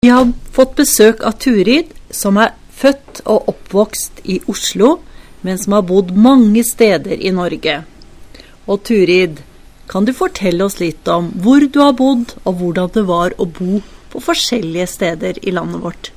Vi har fått besøk av Turid, som født og oppvokst i Oslo, men som har bodd mange steder i Norge. Og Turid, kan du fortelle oss litt om hvor du har bodd, og hvordan det var å bo på forskjellige steder i landet vårt?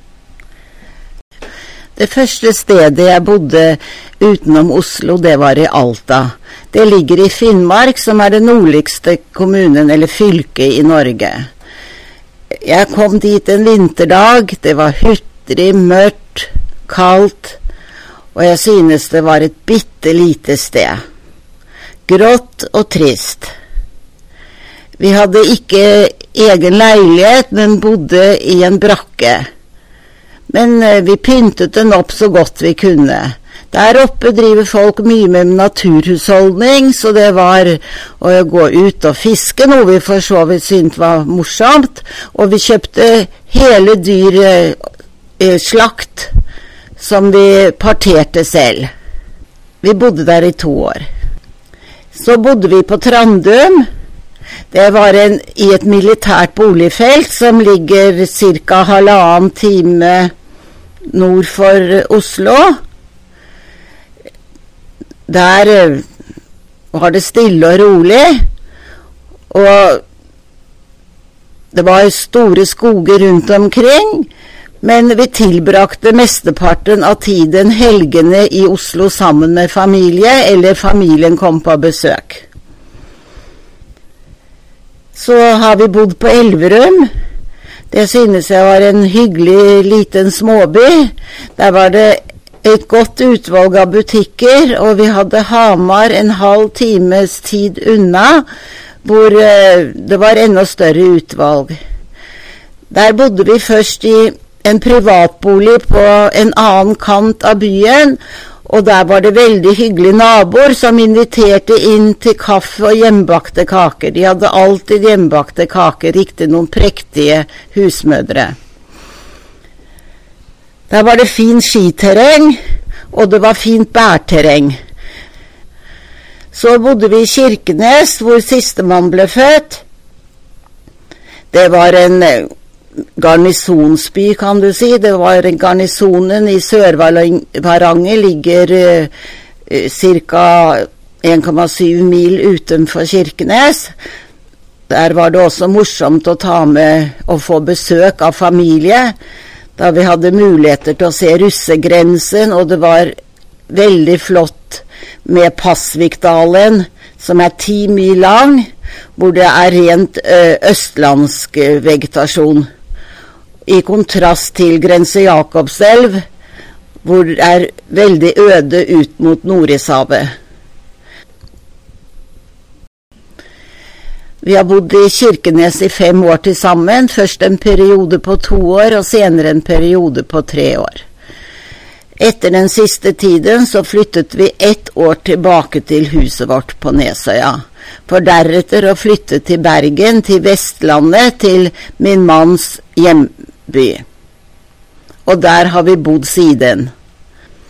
Det første stedet jeg bodde utenom Oslo, det var i Alta. Det ligger i Finnmark, som det nordligste kommunen eller fylket i Norge. Jeg kom dit en vinterdag, det var hutrig, mørkt, kaldt, og jeg synes det var et bittelite sted. Grått og trist. Vi hadde ikke egen leilighet, men bodde i en brakke. Men vi pyntet den opp så godt vi kunne. Der oppe driver folk mye med naturhusholdning, så det var å gå ut og fiske, noe vi for så vidt syntes var morsomt. Og vi kjøpte hele dyr slakt, som vi parterte selv. Vi bodde der i 2 år. Så bodde vi på Trandum. Det var i et militært boligfelt som ligger cirka 1,5 time nord for Oslo. Der var det stille og rolig, og det var store skoger rundt omkring, men vi tilbrakte mesteparten av tiden helgene i Oslo sammen med familie, eller familien kom på besøk. Så har vi bodd på Elverum. Det synes jeg var en hyggelig liten småby. Der var det et godt utvalg av butikker, og vi hadde Hamar 1,5 times tid unna, hvor det var enda større utvalg. Der bodde vi først i en privatbolig på en annen kant av byen, og der var det veldig hyggelige naboer som inviterte inn til kaffe og hjemmebakte kaker. De hadde alltid hjemmebakte kaker, riktig noen prektige husmødre. Der var det fin skiterreng, og det var fint bærterreng. Så bodde vi i Kirkenes, hvor sistemann ble født. Det var en garnisonsby, kan du si. Det var garnisonen i Sør-Varanger, ligger cirka 1,7 mil utenfor Kirkenes. Der var det også morsomt å ta med og få besøk av familie, da vi hadde muligheter til å se russegrensen, og det var veldig flott med Pasvikdalen, som 10 mil lang, hvor det rent østlandsk vegetasjon. I kontrast til Grense Jakobselv, hvor det veldig øde ut mot Nordishavet. Vi har bodd i Kirkenes i 5 år til sammen, først en periode på 2 år, og senere en periode på 3 år. Etter den siste tiden så flyttet vi 1 år tilbake til huset vårt på Nesøya, for deretter å flytte til Bergen, til Vestlandet, til min manns hjemby. Og der har vi bodd siden.